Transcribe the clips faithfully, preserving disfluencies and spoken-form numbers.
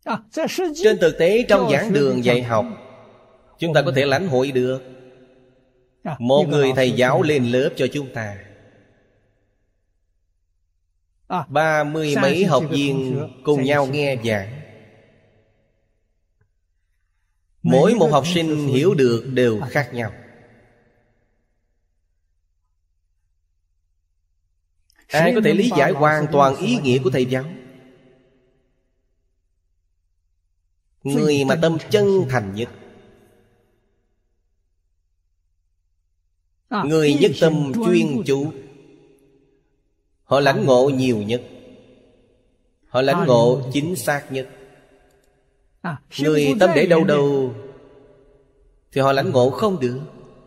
Trên thực tế trong giảng đường dạy học, chúng ta có thể lãnh hội được. Một người thầy giáo lên lớp cho chúng ta, ba mươi mấy học viên cùng nhau nghe giảng. Mỗi một học sinh hiểu được đều khác nhau. Ai có thể lý giải hoàn toàn ý nghĩa của thầy giáo? Người mà tâm chân thành nhất, người nhất tâm chuyên chú, họ lãnh ngộ nhiều nhất, họ lãnh ngộ chính xác nhất. Người tâm để đâu đâu thì họ lãnh ngộ không được.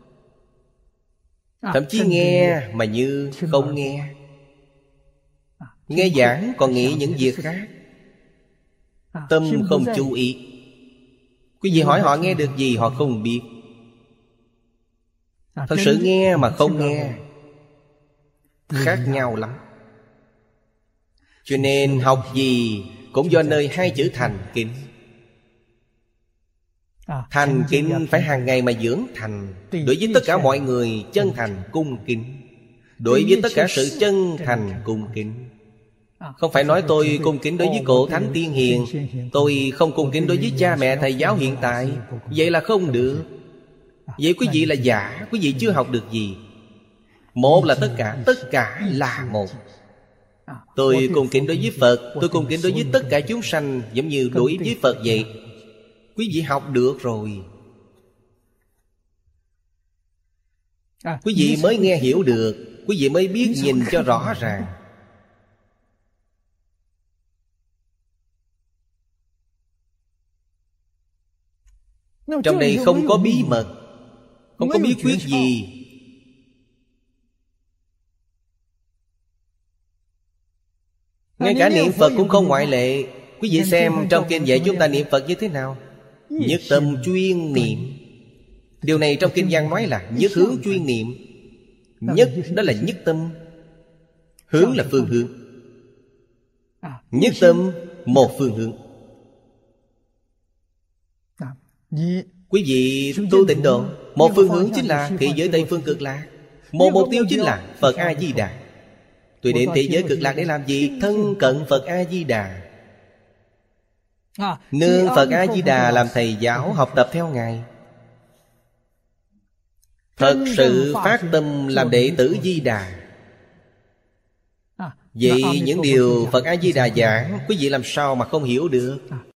Thậm chí nghe mà như không nghe. Nghe giảng còn nghĩ những việc khác, tâm không chú ý. Quý vị hỏi họ nghe được gì họ không biết. Thật sự nghe mà không nghe khác nhau lắm. Cho nên học gì cũng do nơi hai chữ thành kính. Thành kính phải hàng ngày mà dưỡng thành. Đối với tất cả mọi người chân thành cung kính. Đối với tất cả sự chân thành cung kính. Không phải nói tôi cung kính đối với cổ thánh tiên hiền, tôi không cung kính đối với cha mẹ thầy giáo hiện tại. Vậy là không được. Vậy quý vị là giả, quý vị chưa học được gì. Một là tất cả, tất cả là một. Tôi cung kính đối với Phật, tôi cung kính đối với tất cả chúng sanh, giống như đối với Phật vậy. Quý vị học được rồi, quý vị mới nghe hiểu được, quý vị mới biết nhìn cho rõ ràng. Trong đây không có bí mật, không có bí quyết gì. Ngay cả niệm Phật cũng không ngoại lệ. Quý vị xem trong kinh dạy chúng ta niệm Phật như thế nào. Nhất tâm chuyên niệm. Điều này trong kinh văn nói là nhất hướng chuyên niệm. Nhất đó là nhất tâm, hướng là phương hướng. Nhất tâm một phương hướng. Quý vị tu tịnh độ, một phương hướng chính là thế giới Tây Phương Cực Lạc. Một mục tiêu chính là Phật A-di-đà. Tôi đến thế giới Cực Lạc để làm gì? Thân cận Phật A-di-đà, nương Phật A-di-đà làm thầy giáo, học tập theo Ngài. Thật sự phát tâm làm đệ tử Di Đà. Vậy những điều Phật A-di-đà giảng, quý vị làm sao mà không hiểu được?